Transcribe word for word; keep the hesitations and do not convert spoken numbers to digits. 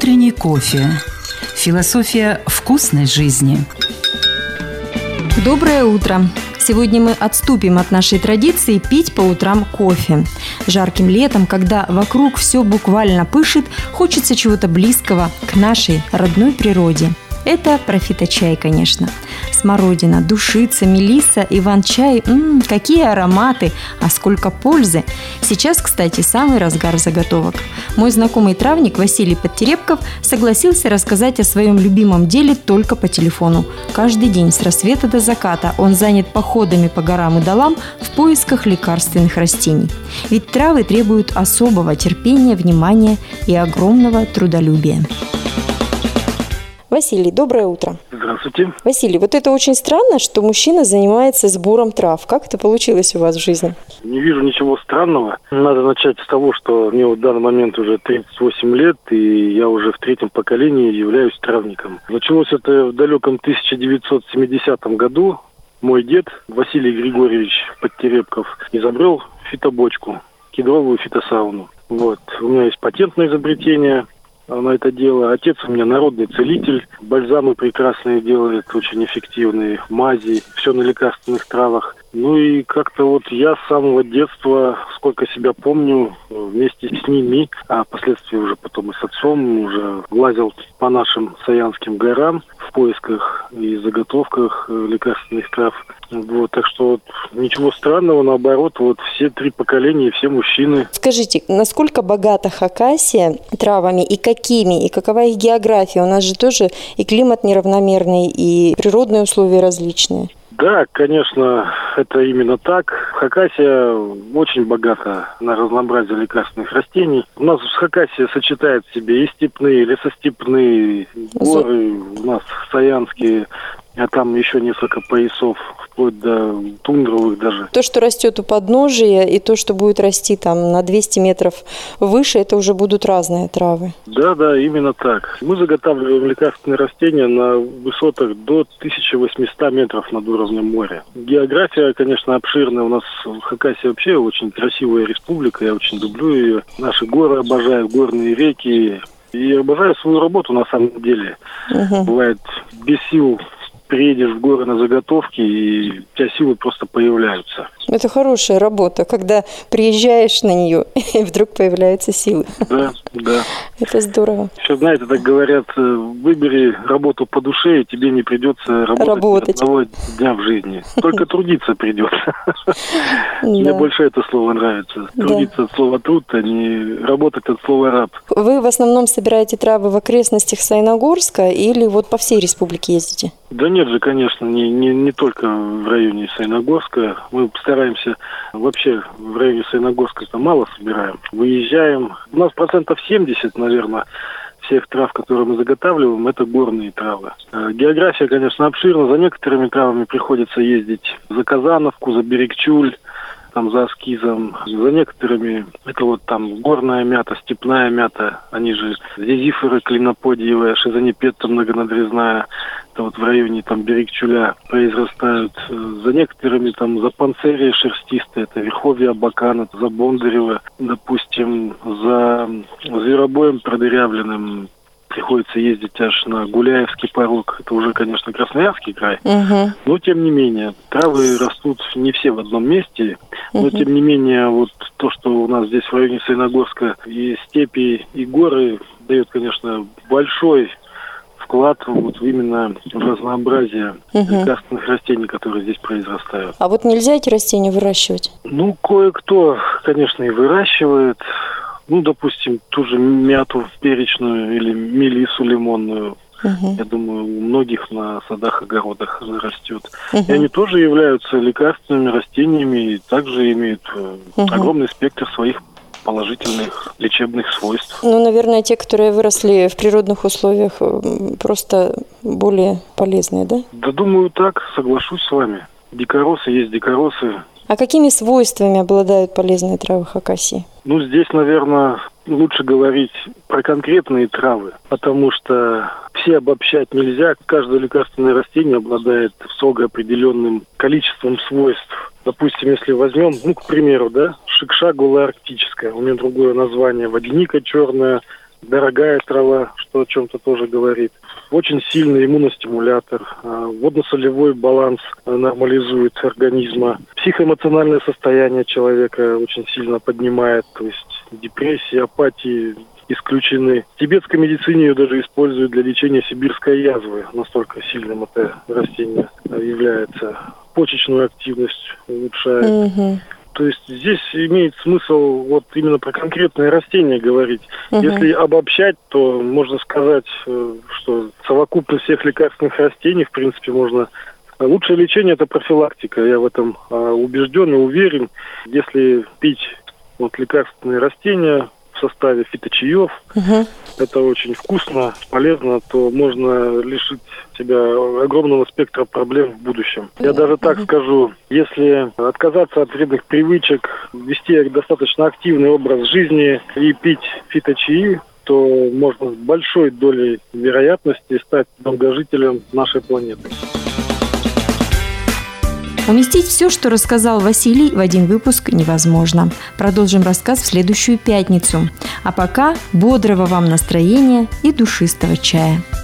Утренний кофе. Философия вкусной жизни. Доброе утро! Сегодня мы отступим от нашей традиции пить по утрам кофе. Жарким летом, когда вокруг все буквально пышет, хочется чего-то близкого к нашей родной природе. Это про фиточай, конечно. Смородина, душица, мелисса, иван-чай. Ммм, какие ароматы, а сколько пользы. Сейчас, кстати, самый разгар заготовок. Мой знакомый травник Василий Подтерепков согласился рассказать о своем любимом деле только по телефону. Каждый день с рассвета до заката он занят походами по горам и долам в поисках лекарственных растений. Ведь травы требуют особого терпения, внимания и огромного трудолюбия. Василий, доброе утро. Здравствуйте. Василий, вот это очень странно, что мужчина занимается сбором трав. Как это получилось у вас в жизни? Не вижу ничего странного. Надо начать с того, что мне в данный момент уже тридцать восемь лет, и я уже в третьем поколении являюсь травником. Началось это в далеком тысяча девятьсот семидесятом году. Мой дед Василий Григорьевич Подтерепков изобрел фитобочку, кедровую фитосауну. Вот. У меня есть патентное изобретение на это дело. Отец у меня народный целитель, бальзамы прекрасные делает, очень эффективные, мази, все на лекарственных травах. Ну и как-то вот я с самого детства, сколько себя помню, вместе с ними, а впоследствии уже потом и с отцом, уже лазил по нашим Саянским горам в поисках и заготовках лекарственных трав. Вот, так что вот, ничего странного, наоборот, вот все три поколения, все мужчины. Скажите, насколько богата Хакасия травами и какими, и какова их география? У нас же тоже и климат неравномерный, и природные условия различные. Да, конечно, это именно так. Хакасия очень богата на разнообразие лекарственных растений. У нас Хакасия сочетает в себе и степные, и лесостепные, горы, у нас саянские, а там еще несколько поясов, вплоть до тундровых даже. То, что растет у подножия, и то, что будет расти там на двести метров выше, это уже будут разные травы. Да, да, именно так. Мы заготавливаем лекарственные растения на высотах до тысяча восемьсот метров над уровнем моря. География, конечно, обширная. У нас Хакасия вообще очень красивая республика, я очень люблю ее. Наши горы обожаю, горные реки. И обожаю свою работу на самом деле. Угу. Бывает без сил приедешь в горы на заготовки, и у тебя силы просто появляются. Это хорошая работа, когда приезжаешь на нее, и вдруг появляются силы. Да, да. Это здорово. Еще, знаете, так говорят, выбери работу по душе, и тебе не придется работать, работать. одного дня в жизни. Только трудиться придется. Мне больше это слово нравится. Трудиться от слова труд, а не работать от слова раб. Вы в основном собираете травы в окрестностях Саяногорска или вот по всей республике ездите? Да нет же, конечно, не, не, не только в районе Саяногорска. Мы стараемся вообще в районе Саяногорска-то мало собираем. Выезжаем. У нас процентов семьдесят, наверное, всех трав, которые мы заготавливаем, это горные травы. География, конечно, обширна. За некоторыми травами приходится ездить за Казановку, за Берегчуль, там за Аскизом. За некоторыми это вот там горная мята, степная мята, они же зизиферы клиноподиевая, шизонипетта многонадрезная. Это вот в районе там Берегчуля произрастают. За некоторыми там за панцерия шерстистая, это верховья абакана, за Бондарева, допустим, за зверобоем продырявленным приходится ездить аж на Гуляевский порог. Это уже, конечно, Красноярский край. Uh-huh. Но, тем не менее, травы растут не все в одном месте. Но, uh-huh. тем не менее, вот то, что у нас здесь в районе Саяногорска и степи, и горы, дает, конечно, большой вклад вот именно в разнообразие uh-huh. лекарственных растений, которые здесь произрастают. А вот нельзя эти растения выращивать? Ну, кое-кто, конечно, и выращивает. Ну, допустим, ту же мяту перечную или мелиссу лимонную. Uh-huh. Я думаю, у многих на садах-огородах растет. Uh-huh. И они тоже являются лекарственными растениями и также имеют uh-huh. огромный спектр своих положительных лечебных свойств. Ну, наверное, те, которые выросли в природных условиях, просто более полезные, да? Да, думаю, так, соглашусь с вами. Дикоросы есть дикоросы. А какими свойствами обладают полезные травы Хакасии? Ну, здесь, наверное, лучше говорить про конкретные травы, потому что все обобщать нельзя. Каждое лекарственное растение обладает строго определенным количеством свойств. Допустим, если возьмем, ну, к примеру, да, шикша голоарктическая, у нее другое название, водяника черная, дорогая трава, что о чем-то тоже говорит. Очень сильный иммуностимулятор, водно-солевой баланс нормализует организма. Психоэмоциональное состояние человека очень сильно поднимает, то есть депрессии, апатии исключены. В тибетской медицине ее даже используют для лечения сибирской язвы. Настолько сильным это растение является. Почечную активность улучшает. Угу. То есть здесь имеет смысл вот именно про конкретное растение говорить. Угу. Если обобщать, то можно сказать, что совокупность всех лекарственных растений, в принципе, можно... Лучшее лечение – это профилактика. Я в этом убежден и уверен. Если пить вот лекарственные растения в составе фиточаев, угу. это очень вкусно, полезно, то можно лишить себя огромного спектра проблем в будущем. Я даже так угу. скажу, если отказаться от вредных привычек, вести достаточно активный образ жизни и пить фиточаи, то можно с большой долей вероятности стать долгожителем нашей планеты. Уместить все, что рассказал Василий, в один выпуск невозможно. Продолжим рассказ в следующую пятницу. А пока бодрого вам настроения и душистого чая.